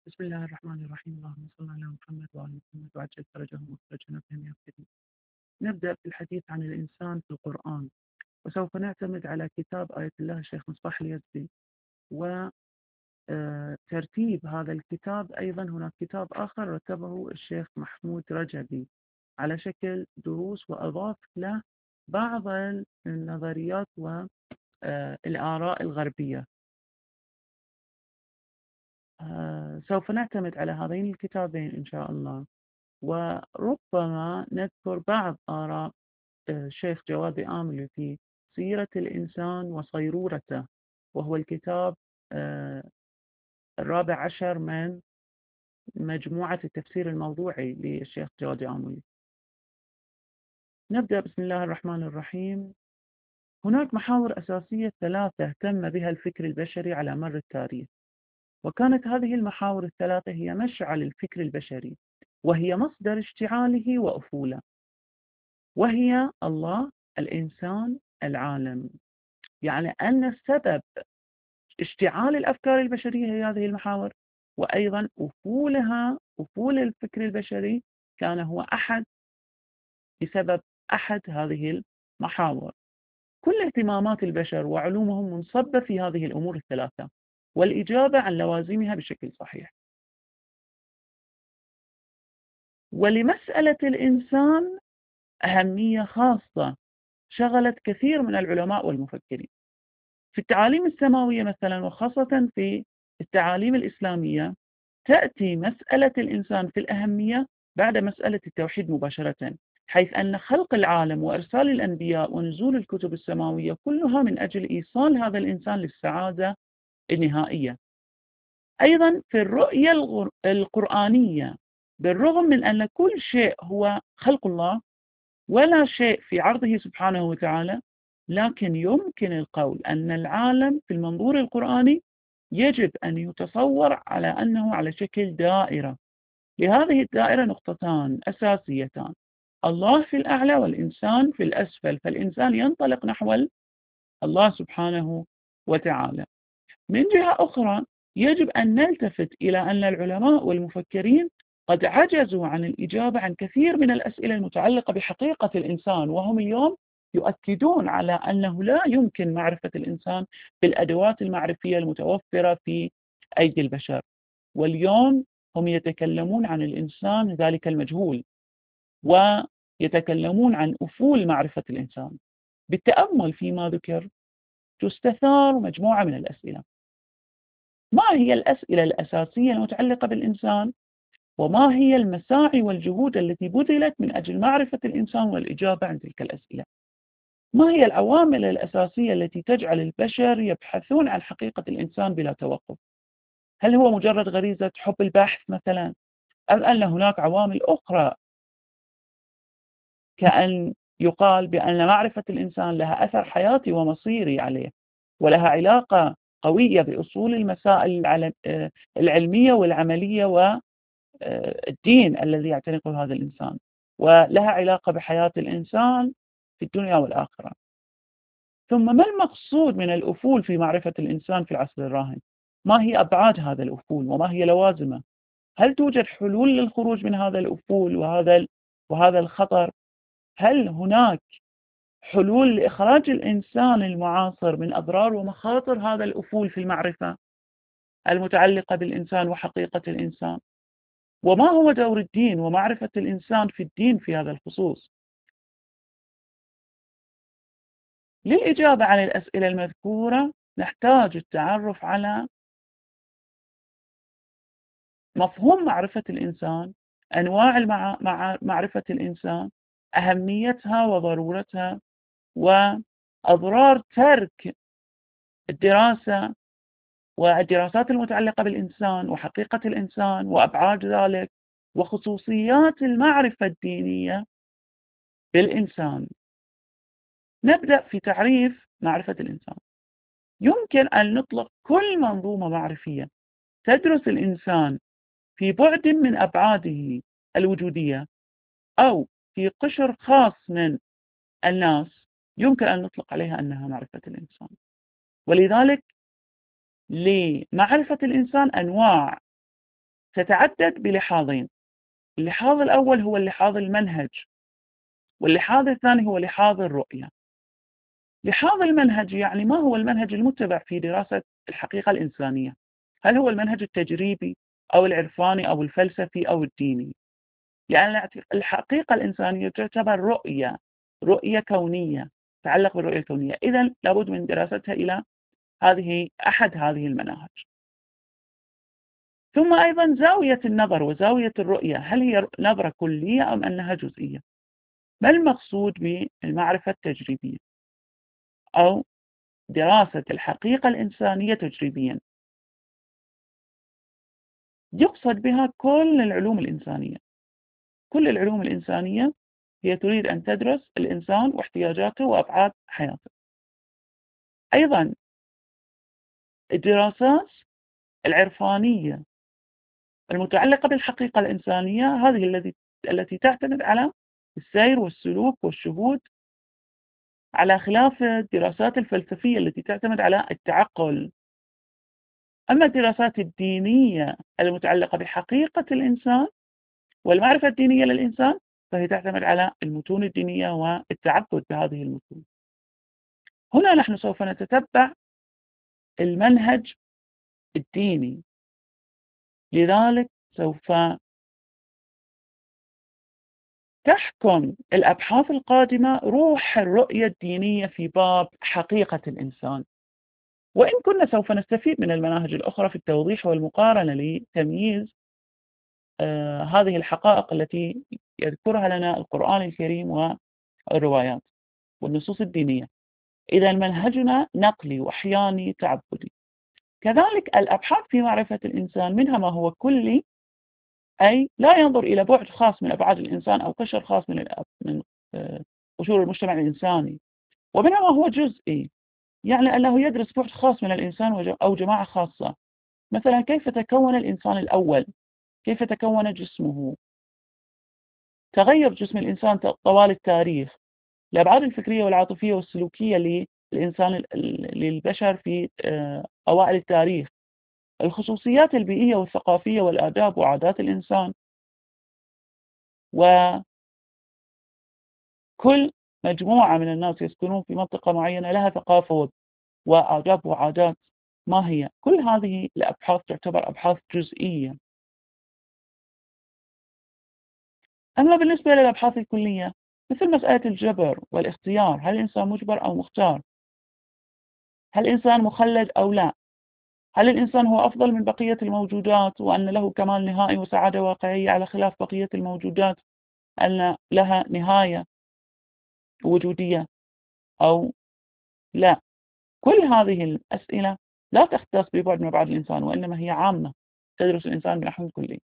بسم الله الرحمن الرحيم. اللهم صل على محمد وآل محمد وعجل فرجهم وفرجنا بهم يا كريم. نبدأ بالحديث عن الإنسان في القرآن، وسوف نعتمد على كتاب آية الله الشيخ مصباح اليزدي، وترتيب هذا الكتاب. أيضا هناك كتاب آخر رتبه الشيخ محمود رجبي على شكل دروس، وأضاف له بعض النظريات والآراء الغربية. سوف نعتمد على هذين الكتابين إن شاء الله، وربما نذكر بعض آراء الشيخ جواد آملي في سيرة الإنسان وصيرورته، وهو الكتاب الرابع عشر من مجموعة التفسير الموضوعي للشيخ جواد آملي. نبدأ بسم الله الرحمن الرحيم. هناك محاور أساسية ثلاثة اهتم بها الفكر البشري على مر التاريخ، وكانت هذه المحاور الثلاثة هي مشعل الفكر البشري، وهي مصدر اشتعاله وأفوله، وهي الله، الإنسان، العالم. يعني أن السبب اشتعال الأفكار البشرية هي هذه المحاور، وأيضا أفول الفكر البشري كان هو بسبب أحد هذه المحاور. كل اهتمامات البشر وعلومهم منصبة في هذه الأمور الثلاثة، والإجابة عن لوازمها بشكل صحيح. ولمسألة الإنسان أهمية خاصة شغلت كثير من العلماء والمفكرين. في التعاليم السماوية مثلا، وخاصة في التعاليم الإسلامية، تأتي مسألة الإنسان في الأهمية بعد مسألة التوحيد مباشرة، حيث أن خلق العالم وإرسال الأنبياء ونزول الكتب السماوية كلها من أجل إيصال هذا الإنسان للسعادة النهائية. أيضا في الرؤية القرآنية، بالرغم من أن كل شيء هو خلق الله ولا شيء في عرضه سبحانه وتعالى، لكن يمكن القول أن العالم في المنظور القرآني يجب أن يتصور على أنه على شكل دائرة. لهذه الدائرة نقطتان أساسيتان: الله في الأعلى والإنسان في الأسفل، فالإنسان ينطلق نحو الله سبحانه وتعالى. من جهة أخرى، يجب أن نلتفت إلى أن العلماء والمفكرين قد عجزوا عن الإجابة عن كثير من الأسئلة المتعلقة بحقيقة الإنسان، وهم اليوم يؤكدون على أنه لا يمكن معرفة الإنسان بالأدوات المعرفية المتوفرة في أيدي البشر. واليوم هم يتكلمون عن الإنسان ذلك المجهول، ويتكلمون عن أفول معرفة الإنسان. بالتأمل فيما ذكر تستثار مجموعة من الأسئلة. ما هي الأسئلة الأساسية المتعلقة بالإنسان؟ وما هي المساعي والجهود التي بذلت من أجل معرفة الإنسان والإجابة عن تلك الأسئلة؟ ما هي العوامل الأساسية التي تجعل البشر يبحثون عن حقيقة الإنسان بلا توقف؟ هل هو مجرد غريزة حب البحث مثلا؟ أم أن هناك عوامل أخرى، كأن يقال بأن معرفة الإنسان لها أثر حياتي ومصيري عليه، ولها علاقة قوية بأصول المسائل العلمية والعملية والدين الذي يعتنقه هذا الإنسان، ولها علاقة بحياة الإنسان في الدنيا والآخرة. ثم ما المقصود من الأفول في معرفة الإنسان في العصر الراهن؟ ما هي أبعاد هذا الأفول وما هي لوازمه؟ هل توجد حلول للخروج من هذا الأفول وهذا الخطر؟ هل هناك حلول لإخراج الإنسان المعاصر من أضرار ومخاطر هذا الأفول في المعرفة المتعلقة بالإنسان وحقيقة الإنسان؟ وما هو دور الدين ومعرفة الإنسان في الدين في هذا الخصوص؟ للإجابة عن الأسئلة المذكورة نحتاج التعرف على مفهوم معرفة الإنسان، أنواع معرفة الإنسان، أهميتها وضرورتها، وأضرار ترك الدراسة والدراسات المتعلقة بالإنسان وحقيقة الإنسان وأبعاد ذلك، وخصوصيات المعرفة الدينية بالإنسان. نبدأ في تعريف معرفة الإنسان. يمكن أن نطلق كل منظومة معرفية تدرس الإنسان في بعد من أبعاده الوجودية أو في قشر خاص من الناس، يمكن أن نطلق عليها أنها معرفة الإنسان. ولذلك لمعرفة الإنسان أنواع تتعدد بلحاظين. اللحاظ الأول هو اللحاظ المنهج، واللحاظ الثاني هو لحاظ الرؤية. لحاظ المنهج يعني ما هو المنهج المتبع في دراسة الحقيقة الإنسانية؟ هل هو المنهج التجريبي أو العرفاني أو الفلسفي أو الديني؟ لأن الحقيقة الإنسانية تعتبر رؤية كونية، تتعلق بالرؤية الكونية، إذن لابد من دراستها إلى أحد هذه المناهج. ثم أيضا زاوية النظر وزاوية الرؤية، هل هي نظرة كلية أم أنها جزئية؟ ما المقصود بالمعرفة التجريبية أو دراسة الحقيقة الإنسانية تجريبيا؟ يقصد بها كل العلوم الإنسانية. كل العلوم الإنسانية هي تريد أن تدرس الإنسان واحتياجاته وأبعاد حياته. أيضا الدراسات العرفانية المتعلقة بالحقيقة الإنسانية هذه التي تعتمد على السير والسلوك والشهود، على خلاف الدراسات الفلسفية التي تعتمد على التعقل. أما الدراسات الدينية المتعلقة بحقيقة الإنسان والمعرفة الدينية للإنسان فهي تعتمد على المتون الدينية والتعبد بهذه المتون. هنا نحن سوف نتتبع المنهج الديني، لذلك سوف تحكم الأبحاث القادمة روح الرؤية الدينية في باب حقيقة الإنسان. وإن كنا سوف نستفيد من المناهج الأخرى في التوضيح والمقارنة لتمييز هذه الحقائق التي يذكرها لنا القرآن الكريم والروايات والنصوص الدينية. إذا منهجنا نقلي وحياني تعبدي. كذلك الأبحاث في معرفة الإنسان منها ما هو كلي، أي لا ينظر إلى بعد خاص من أبعاد الإنسان أو قشر خاص من قشور المجتمع الإنساني، ومنها ما هو جزئي، يعني أنه يدرس بعد خاص من الإنسان أو جماعة خاصة. مثلا كيف تكون الإنسان الأول، كيف تكون جسمه، تغير جسم الإنسان طوال التاريخ، الأبعاد الفكرية والعاطفية والسلوكية للإنسان للبشر في أوائل التاريخ، الخصوصيات البيئية والثقافية والآداب وعادات الإنسان، وكل مجموعة من الناس يسكنون في منطقة معينة لها ثقافة وآداب وعادات ما هي. كل هذه الأبحاث تعتبر أبحاث جزئية. أما بالنسبة للأبحاث الكلية مثل مسألة الجبر والاختيار، هل الإنسان مجبر أو مختار؟ هل الإنسان مخلد أو لا؟ هل الإنسان هو أفضل من بقية الموجودات وأن له كمال نهائي وسعادة واقعية على خلاف بقية الموجودات أن لها نهاية وجودية أو لا؟ كل هذه الأسئلة لا تختص ببعد من أبعاد الإنسان، وإنما هي عامة تدرس الإنسان بنحو كلي.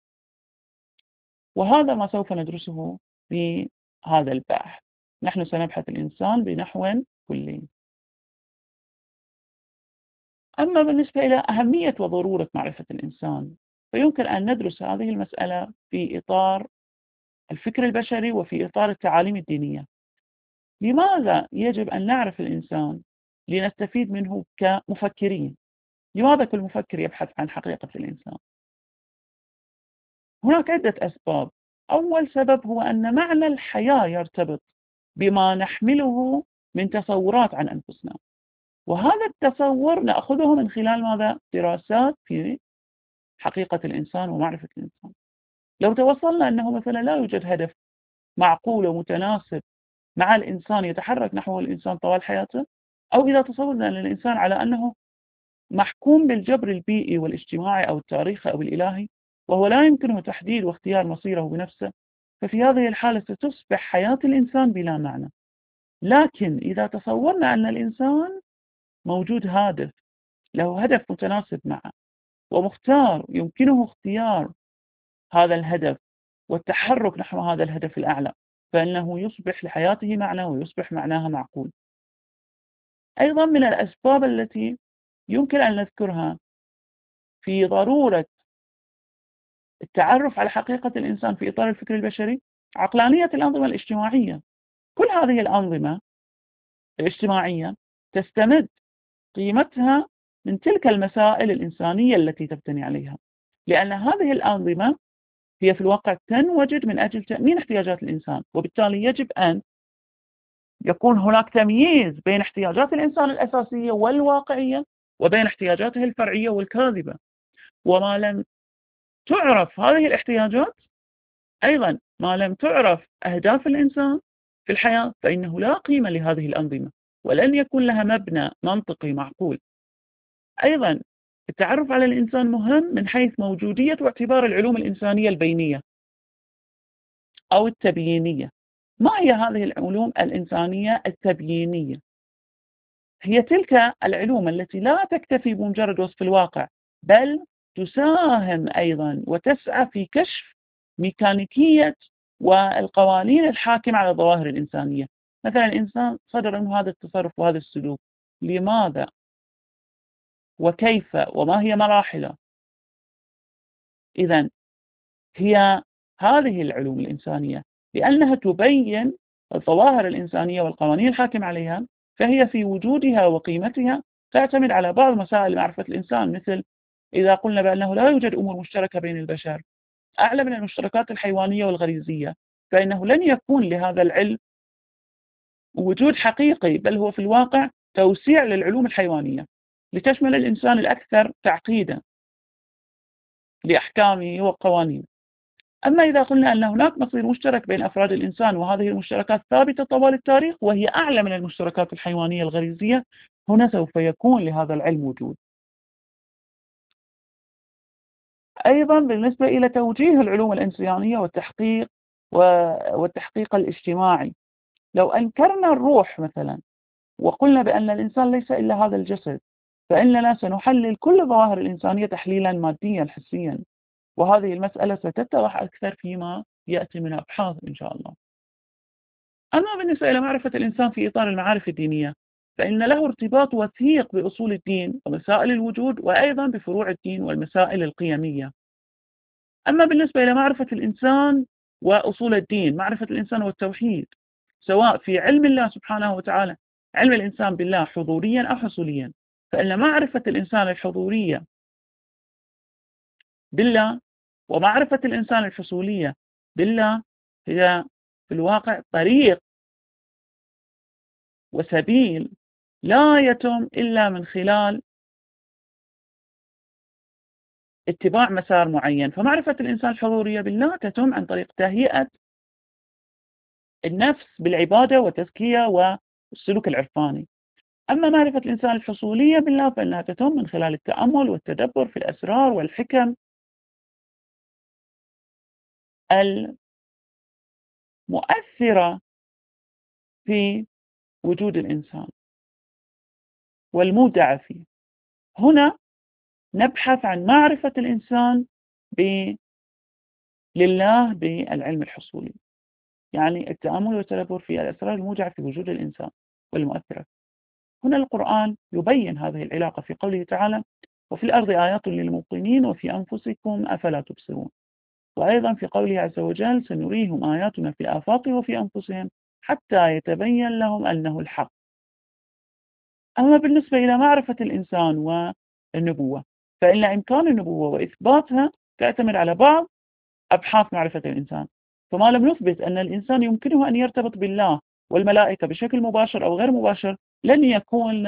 وهذا ما سوف ندرسه في هذا البحث. نحن سنبحث الإنسان بنحو كلي. أما بالنسبة إلى أهمية وضرورة معرفة الإنسان فيمكن أن ندرس هذه المسألة في إطار الفكر البشري وفي إطار التعاليم الدينية. لماذا يجب أن نعرف الإنسان لنستفيد منه كمفكرين؟ لماذا كل مفكر يبحث عن حقيقة الإنسان؟ هناك عدة أسباب. أول سبب هو أن معنى الحياة يرتبط بما نحمله من تصورات عن أنفسنا، وهذا التصور نأخذه من خلال ماذا؟ دراسات في حقيقة الإنسان ومعرفة الإنسان. لو توصلنا أنه مثلا لا يوجد هدف معقول ومتناسب مع الإنسان يتحرك نحو الإنسان طوال حياته، أو إذا تصورنا أن الإنسان على أنه محكوم بالجبر البيئي والاجتماعي أو التاريخي أو الإلهي وهو لا يمكنه تحديد واختيار مصيره بنفسه، ففي هذه الحالة ستصبح حياة الإنسان بلا معنى. لكن إذا تصورنا أن الإنسان موجود هادف، له هدف متناسب معه ومختار يمكنه اختيار هذا الهدف والتحرك نحو هذا الهدف الأعلى، فإنه يصبح لحياته معنى ويصبح معناها معقول. أيضا من الأسباب التي يمكن أن نذكرها في ضرورة التعرف على حقيقة الإنسان في إطار الفكر البشري عقلانية الأنظمة الاجتماعية. كل هذه الأنظمة الاجتماعية تستمد قيمتها من تلك المسائل الإنسانية التي تبتني عليها. لأن هذه الأنظمة هي في الواقع تنوجد من أجل تأمين احتياجات الإنسان، وبالتالي يجب أن يكون هناك تمييز بين احتياجات الإنسان الأساسية والواقعية وبين احتياجاته الفرعية والكاذبة. وما لم تعرف هذه الاحتياجات، أيضا ما لم تعرف أهداف الإنسان في الحياة، فإنه لا قيمة لهذه الأنظمة ولن يكون لها مبنى منطقي معقول. أيضا التعرف على الإنسان مهم من حيث موجودية واعتبار العلوم الإنسانية البينية أو التبيينية. ما هي هذه العلوم الإنسانية التبيينية؟ هي تلك العلوم التي لا تكتفي بمجرد وصف الواقع، بل تساهم أيضا وتسعى في كشف ميكانيكية والقوانين الحاكمة على الظواهر الإنسانية. مثلا الإنسان صدر منه هذا التصرف وهذا السلوك، لماذا وكيف وما هي مراحله؟ إذن هي هذه العلوم الإنسانية لأنها تبين الظواهر الإنسانية والقوانين الحاكمة عليها، فهي في وجودها وقيمتها تعتمد على بعض مسائل معرفة الإنسان. مثل إذا قلنا بأنه لا يوجد أمور مشتركة بين البشر أعلى من المشتركات الحيوانية والغريزية، فإنه لن يكون لهذا العلم وجود حقيقي، بل هو في الواقع توسيع للعلوم الحيوانية لتشمل الإنسان الأكثر تعقيدا لأحكامه وقوانينه. أما إذا قلنا أن هناك مصير مشترك بين أفراد الإنسان وهذه المشتركات ثابتة طوال التاريخ وهي أعلى من المشتركات الحيوانية الغريزية، هنا سوف يكون لهذا العلم وجود. أيضا بالنسبة إلى توجيه العلوم الإنسانية والتحقيق الاجتماعي، لو أنكرنا الروح مثلا وقلنا بأن الإنسان ليس إلا هذا الجسد، فإننا سنحلل كل الظواهر الإنسانية تحليلا ماديا حسيا، وهذه المسألة ستتضح أكثر فيما يأتي من أبحاث إن شاء الله. أما بالنسبة إلى معرفة الإنسان في إطار المعارف الدينية، فإن له ارتباط وثيق بأصول الدين ومسائل الوجود، وأيضا بفروع الدين والمسائل القيمية. أما بالنسبة إلى معرفة الإنسان وأصول الدين، معرفة الإنسان والتوحيد، سواء في علم الله سبحانه وتعالى، علم الإنسان بالله حضوريا أو حصوليا، فإن معرفة الإنسان الحضورية بالله ومعرفة الإنسان الحصولية بالله هي في الواقع طريق وسبيل لا يتم إلا من خلال اتباع مسار معين. فمعرفة الإنسان الحضورية بالله تتم عن طريق تهيئة النفس بالعبادة والتزكية والسلوك العرفاني. أما معرفة الإنسان الحصولية بالله فإنها تتم من خلال التأمل والتدبر في الأسرار والحكم المؤثرة في وجود الإنسان والمودع فيه. هنا نبحث عن معرفة الإنسان لله بالعلم الحصولي، يعني التأمل والتدبر في الأسرار المودعة في وجود الإنسان والمؤثرة. هنا القرآن يبين هذه العلاقة في قوله تعالى: وفي الأرض آيات للموقنين وفي أنفسكم أفلا تبصرون. وأيضا في قوله عز وجل: سنريهم آياتنا في الآفاق وفي أنفسهم حتى يتبين لهم أنه الحق. أما بالنسبة إلى معرفة الإنسان والنبوة، فإن إمكان النبوة وإثباتها تعتمد على بعض أبحاث معرفة الإنسان. فما لم نثبت أن الإنسان يمكنه أن يرتبط بالله والملائكة بشكل مباشر أو غير مباشر، لن يكون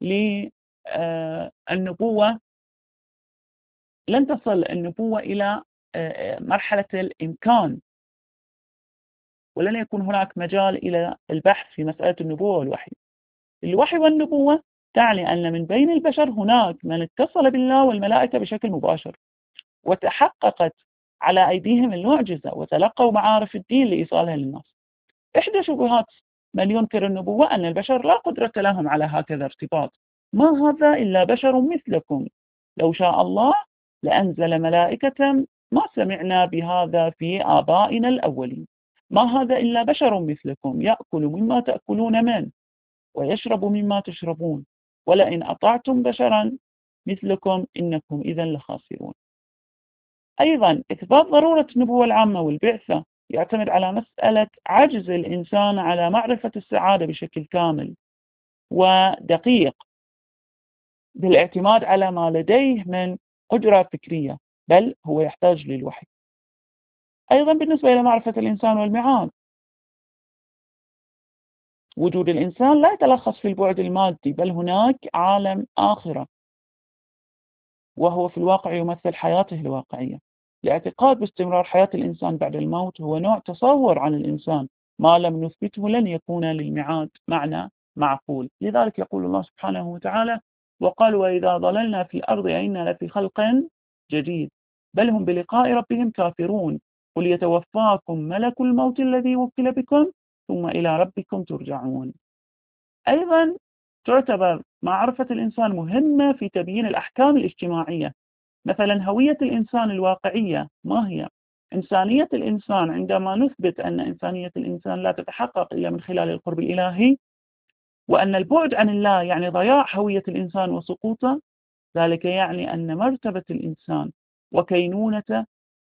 للنبوة، لن تصل النبوة إلى مرحلة الإمكان، ولن يكون هناك مجال إلى البحث في مسألة النبوة والوحي. الوحي والنبوة تعني أن من بين البشر هناك من اتصل بالله والملائكة بشكل مباشر وتحققت على أيديهم المعجزة وتلقوا معارف الدين لإيصالها للناس. إحدى شبهات من ينكر النبوة أن البشر لا قدرة لهم على هكذا ارتباط. ما هذا إلا بشر مثلكم، لو شاء الله لأنزل ملائكة ما سمعنا بهذا في آبائنا الأولين. ما هذا إلا بشر مثلكم يأكل مما تأكلون منه ويشرب مما تشربون ولئن أطعتم بشرا مثلكم إنكم إذا لخاسرون. أيضا إثبات ضرورة النبوة العامة والبعثة يعتمد على مسألة عجز الإنسان على معرفة السعادة بشكل كامل ودقيق، بالاعتماد على ما لديه من قدرة فكرية. بل هو يحتاج للوحي. أيضا بالنسبة إلى معرفة الإنسان والمعاد، وجود الإنسان لا يتلخص في البعد المادي، بل هناك عالم آخرة، وهو في الواقع يمثل حياته الواقعية. الاعتقاد باستمرار حياة الإنسان بعد الموت هو نوع تصور عن الإنسان ما لم نثبته لن يكون للمعاد معنى معقول. لذلك يقول الله سبحانه وتعالى: وقالوا وإذا ضللنا في الأرض أئنا لفي خلق جديد بل هم بلقاء ربهم كافرون قل يتوفاكم ملك الموت الذي وكل بكم ثم إلى ربكم ترجعون. أيضا تعتبر معرفة الإنسان مهمة في تبيين الأحكام الاجتماعية. مثلا هوية الإنسان الواقعية ما هي؟ إنسانية الإنسان، عندما نثبت أن إنسانية الإنسان لا تتحقق إلا من خلال القرب الإلهي، وأن البعد عن الله يعني ضياع هوية الإنسان وسقوطه، ذلك يعني أن مرتبة الإنسان وكينونته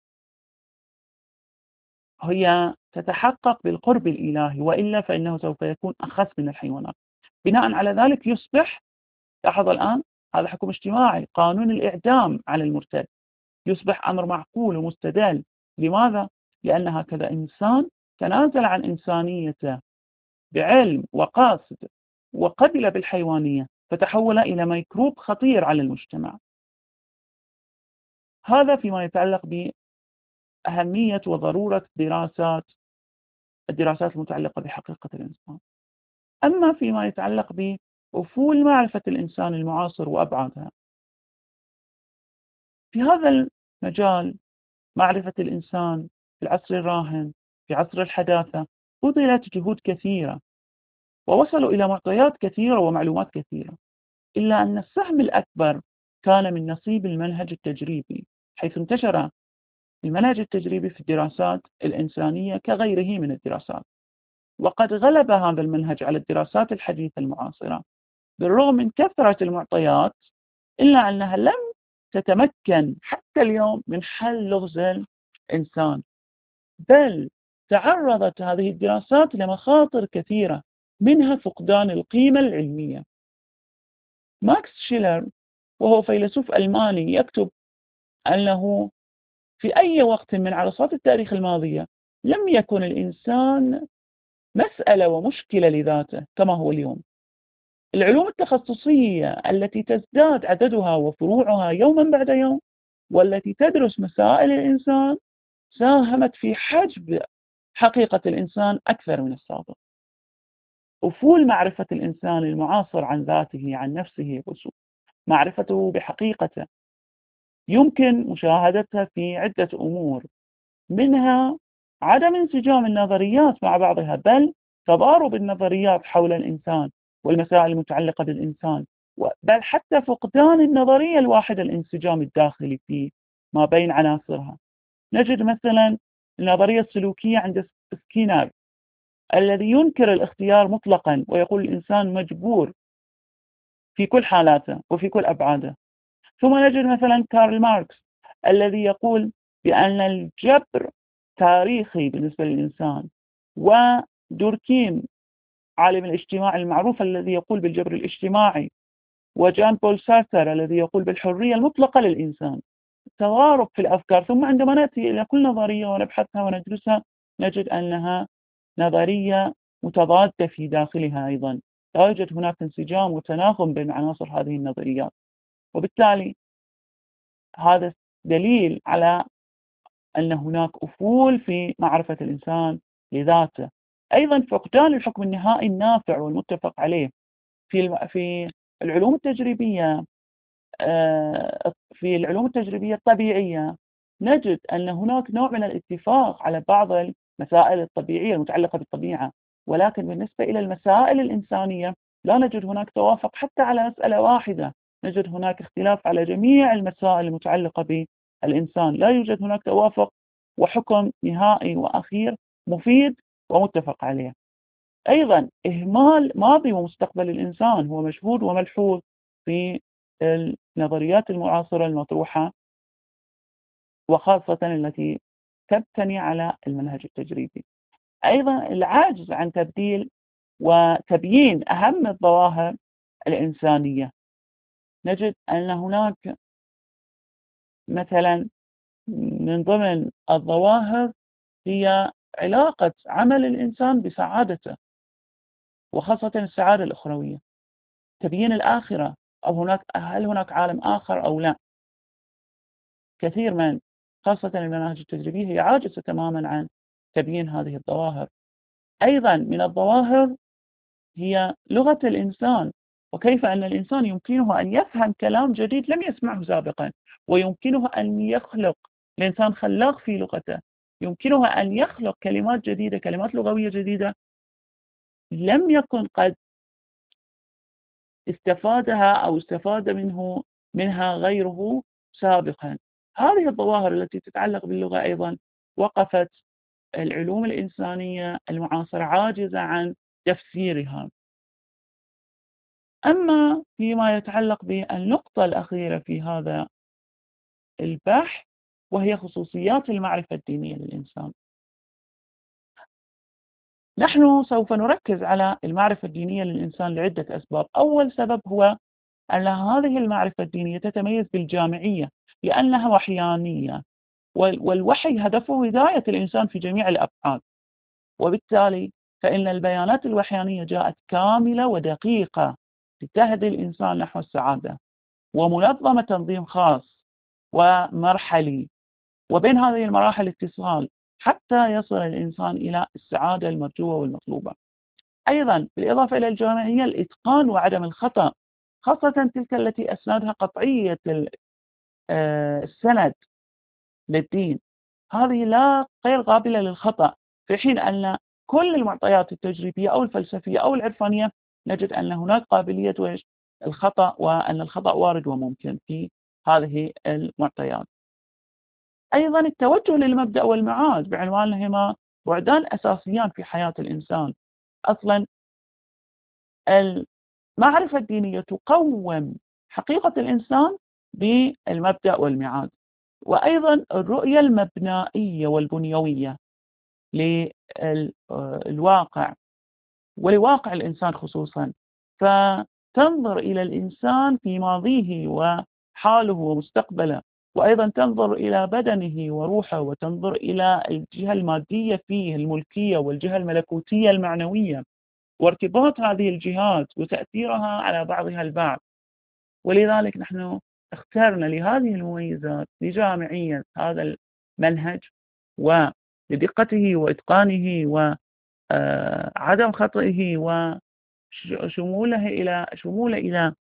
هي تتحقق بالقرب الإلهي، وإلا فإنه سوف يكون أخس من الحيوانات. بناء على ذلك يصبح، لاحظ الآن، هذا حكم اجتماعي، قانون الإعدام على المرتد يصبح أمر معقول ومستدل. لماذا؟ لأن هكذا إنسان تنازل عن إنسانيته بعلم وقاصد وقبل بالحيوانية، فتحول إلى ميكروب خطير على المجتمع. هذا فيما يتعلق بأهمية وضرورة الدراسات المتعلقة بحقيقة الإنسان. أما فيما يتعلق بأفول معرفة الإنسان المعاصر وأبعادها، في هذا المجال معرفة الإنسان في العصر الراهن، في عصر الحداثة، بذلت جهود كثيرة ووصلوا إلى معطيات كثيرة ومعلومات كثيرة، إلا أن السهم الأكبر كان من نصيب المنهج التجريبي، حيث انتشر المنهج التجريبي في الدراسات الإنسانية كغيره من الدراسات. وقد غلب هذا المنهج على الدراسات الحديثة المعاصرة بالرغم من كثرة المعطيات، إلا أنها لم تتمكن حتى اليوم من حل لغز الإنسان، بل تعرضت هذه الدراسات لمخاطر كثيرة، منها فقدان القيمة العلمية. ماكس شيلر وهو فيلسوف ألماني يكتب أنه في أي وقت من عرصات التاريخ الماضية لم يكن الإنسان مسألة ومشكلة لذاته كما هو اليوم. العلوم التخصصية التي تزداد عددها وفروعها يوما بعد يوم، والتي تدرس مسائل الإنسان، ساهمت في حجب حقيقة الإنسان أكثر من السابق. أفول معرفة الإنسان المعاصر عن ذاته، عن نفسه، معرفته بحقيقته، يمكن مشاهدتها في عدة أمور، منها عدم انسجام النظريات مع بعضها، بل تضارب النظريات حول الإنسان والمسائل المتعلقة بالإنسان، بل حتى فقدان النظرية الواحدة، الانسجام الداخلي في ما بين عناصرها. نجد مثلا النظرية السلوكية عند سكينر الذي ينكر الاختيار مطلقا ويقول الإنسان مجبور في كل حالاته وفي كل أبعاده. ثم نجد مثلا كارل ماركس الذي يقول بأن الجبر تاريخي بالنسبة للإنسان، ودوركيم عالم الاجتماع المعروف الذي يقول بالجبر الاجتماعي، وجان بول سارتر الذي يقول بالحرية المطلقة للإنسان. تضارب في الأفكار. ثم عندما نأتي إلى كل نظرية ونبحثها وندرسها نجد أنها نظرية متضادة في داخلها أيضا، لا يوجد هناك انسجام وتناغم بين عناصر هذه النظريات، وبالتالي هذا دليل على أن هناك أفول في معرفة الإنسان لذاته. أيضا فقدان الحكم النهائي النافع والمتفق عليه في العلوم التجريبية. في العلوم التجريبية الطبيعية نجد أن هناك نوع من الاتفاق على بعض المسائل الطبيعية المتعلقة بالطبيعة، ولكن بالنسبة إلى المسائل الإنسانية لا نجد هناك توافق حتى على مسألة واحدة، نجد هناك اختلاف على جميع المسائل المتعلقة بالإنسان، لا يوجد هناك توافق وحكم نهائي وأخير مفيد ومتفق عليه. أيضا إهمال ماضي ومستقبل الإنسان هو مشهود وملحوظ في النظريات المعاصرة المطروحة، وخاصة التي تبتني على المنهج التجريبي. أيضا العجز عن تبديل وتبيين أهم الظواهر الإنسانية. نجد أن هناك مثلا من ضمن الظواهر هي علاقة عمل الإنسان بسعادته، وخاصة السعادة الأخروية، تبيين الآخرة، أو هل هناك عالم آخر أو لا. كثير من خاصة المناهج التجريبية هي عاجزة تماما عن تبيين هذه الظواهر. أيضا من الظواهر هي لغة الإنسان، وكيف أن الإنسان يمكنه أن يفهم كلام جديد لم يسمعه سابقا، ويمكنه أن يخلق، الإنسان خلاق في لغته، يمكنه أن يخلق كلمات جديدة، كلمات لغوية جديدة لم يكن قد استفادها أو استفاد منها غيره سابقا. هذه الظواهر التي تتعلق باللغة أيضا وقفت العلوم الإنسانية المعاصرة عاجزة عن تفسيرها. أما فيما يتعلق بالنقطة الأخيرة في هذا البحث، وهي خصوصيات المعرفة الدينية للإنسان، نحن سوف نركز على المعرفة الدينية للإنسان لعدة أسباب. أول سبب هو أن هذه المعرفة الدينية تتميز بالجامعية، لأنها وحيانية، والوحي هدفه هداية الإنسان في جميع الأبعاد، وبالتالي فإن البيانات الوحيانية جاءت كاملة ودقيقة تهدي الإنسان نحو السعادة، ومنظمة تنظيم خاص ومرحلي، وبين هذه المراحل اتصال حتى يصل الإنسان إلى السعادة المرجوة والمطلوبة. أيضا بالإضافة إلى الجامعية، الإتقان وعدم الخطأ، خاصة تلك التي أسنادها قطعية السند للدين، هذه غير قابلة للخطأ، في حين أن كل المعطيات التجريبية أو الفلسفية أو العرفانية نجد أن هناك قابلية الخطأ، وأن الخطأ وارد وممكن في هذه المعطيات. أيضا التوجه للمبدأ والمعاد بعنوانهما بعدان أساسيان في حياة الإنسان. أصلا المعرفة الدينية تقوم حقيقة الإنسان بالمبدأ والمعاد، وأيضا الرؤية المبنائية والبنيوية للواقع ولواقع الإنسان خصوصا، فتنظر إلى الإنسان في ماضيه وحاله ومستقبله، وأيضا تنظر إلى بدنه وروحه، وتنظر إلى الجهة المادية فيه الملكية، والجهة الملكوتية المعنوية، وارتباط هذه الجهات وتأثيرها على بعضها البعض. ولذلك نحن اخترنا لهذه المميزات لجامعية هذا المنهج ولدقته وإتقانه وعدم خطئه وشموله إلى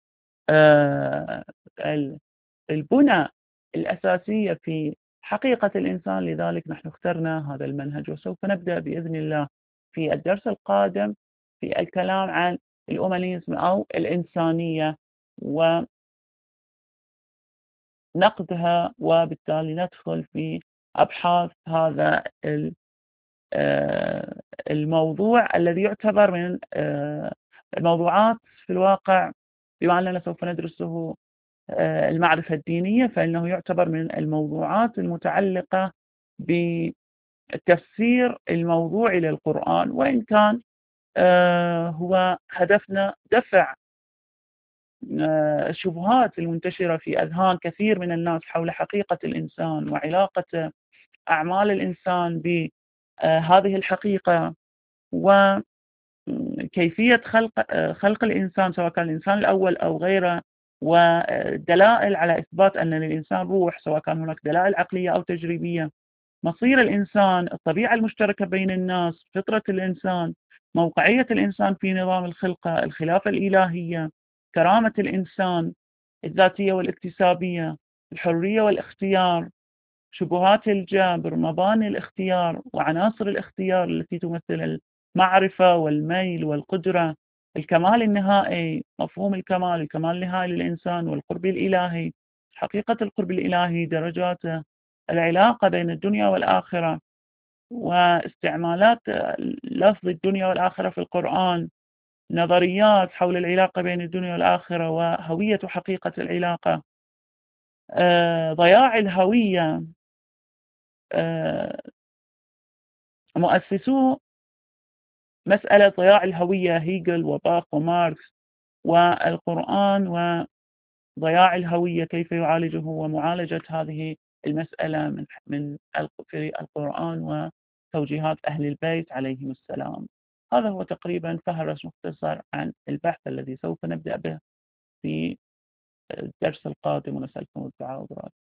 البنى الأساسية في حقيقة الإنسان. لذلك نحن اخترنا هذا المنهج، وسوف نبدأ بإذن الله في الدرس القادم في الكلام عن الأومانيزم أو الإنسانية ونقدها، وبالتالي ندخل في أبحاث هذا الموضوع الذي يعتبر من الموضوعات في الواقع، بما أننا سوف ندرسه المعرفة الدينية، فإنه يعتبر من الموضوعات المتعلقة بالتفسير الموضوعي للقرآن، وإن كان هو هدفنا دفع الشبهات المنتشرة في أذهان كثير من الناس حول حقيقة الإنسان وعلاقة أعمال الإنسان بهذه الحقيقة، وكيفية خلق الإنسان سواء كان الإنسان الأول أو غيره، ودلائل على إثبات أن للإنسان روح سواء كان هناك دلائل عقلية أو تجريبية، مصير الإنسان، الطبيعة المشتركة بين الناس، فطرة الإنسان، موقعية الإنسان في نظام الخلقة، الخلافة الإلهية، كرامة الإنسان، الذاتية والاكتسابية، الحرية والاختيار، شبهات الجبر، مباني الاختيار وعناصر الاختيار التي تمثل المعرفة والميل والقدرة، الكمال النهائي، مفهوم الكمال، الكمال النهائي للإنسان، والقرب الإلهي، حقيقة القرب الإلهي، درجاته، العلاقة بين الدنيا والآخرة، واستعمالات لفظ الدنيا والآخرة في القرآن، نظريات حول العلاقة بين الدنيا والآخرة وهوية حقيقة العلاقة، ضياع الهوية، مؤسسو مسألة ضياع الهوية هيجل وباخ وماركس، والقرآن وضياع الهوية كيف يعالجه ومعالجة هذه المسألة في القرآن وتوجيهات أهل البيت عليهم السلام. هذا هو تقريبا فهرس مختصر عن البحث الذي سوف نبدأ به في الدرس القادم، ونسألكم الدعاء والدعاء.